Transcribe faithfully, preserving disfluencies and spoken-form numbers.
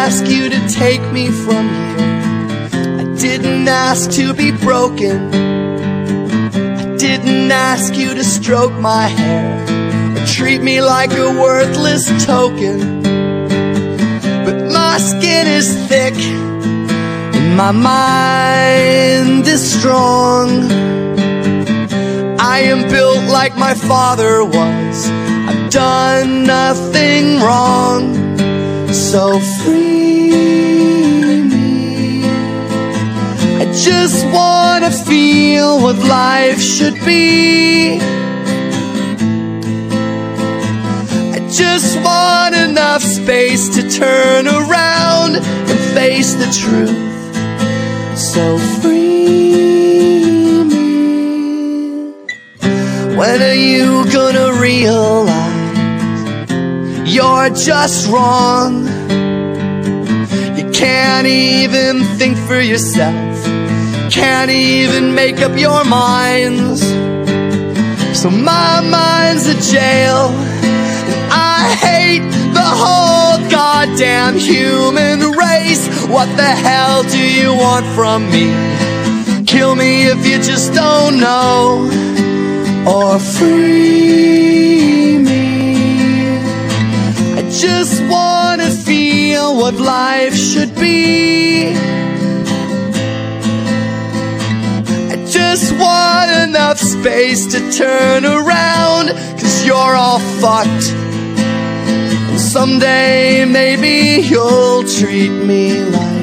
ask you to take me from here. I didn't ask to be broken. I didn't ask you to stroke my hair or treat me like a worthless token. But my skin is thick and my mind is strong. I am built like my father was. I've done nothing wrong. So free me. I just wanna feel what life should be. I just want enough space to turn around and face the truth. So free me. When are you gonna realize you're just wrong? You can't even think for yourself, can't even make up your minds. So my mind's a jail, and I hate the whole goddamn human race. What the hell do you want from me? Kill me if you just don't know, or free me. I just wanna feel what life should be. I just want enough space to turn around, 'cause you're all fucked. And someday maybe you'll treat me like